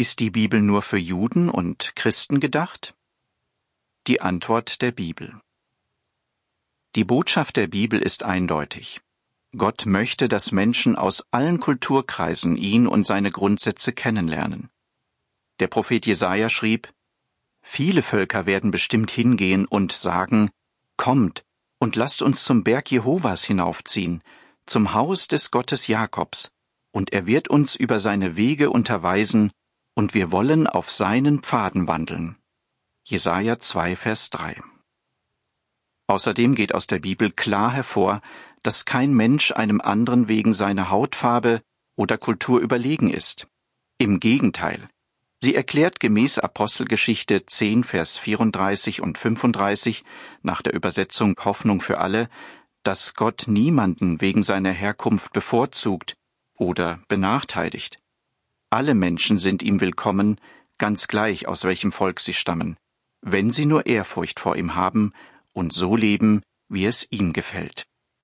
Ist die Bibel nur für Juden und Christen gedacht? Die Antwort der Bibel. Die Botschaft der Bibel ist eindeutig. Gott möchte, dass Menschen aus allen Kulturkreisen ihn und seine Grundsätze kennenlernen. Der Prophet Jesaja schrieb: Viele Völker werden bestimmt hingehen und sagen: Kommt und lasst uns zum Berg Jehovas hinaufziehen, zum Haus des Gottes Jakobs, und er wird uns über seine Wege unterweisen, und wir wollen auf seinen Pfaden wandeln. Jesaja 2, Vers 3. Außerdem geht aus der Bibel klar hervor, dass kein Mensch einem anderen wegen seiner Hautfarbe oder Kultur überlegen ist. Im Gegenteil. Sie erklärt gemäß Apostelgeschichte 10, Vers 34 und 35 nach der Übersetzung Hoffnung für alle, dass Gott niemanden wegen seiner Herkunft bevorzugt oder benachteiligt. Alle Menschen sind ihm willkommen, ganz gleich aus welchem Volk sie stammen, wenn sie nur Ehrfurcht vor ihm haben und so leben, wie es ihm gefällt.